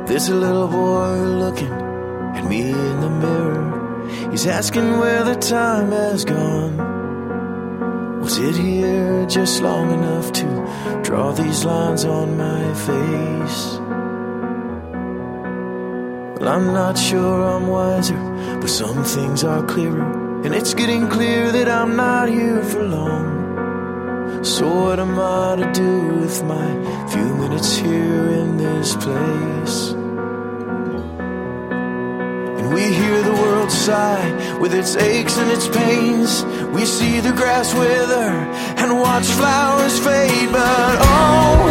There's a little boy looking at me in the mirror. He's asking where the time has gone. Was it here just long enough to draw these lines on my face? Well, I'm not sure I'm wiser, but some things are clearer, and it's getting clear that I'm not here for long. So what am I to do with my few minutes here in this place? And we hear the world sigh with its aches and its pains. We see the grass wither and watch flowers fade. But oh,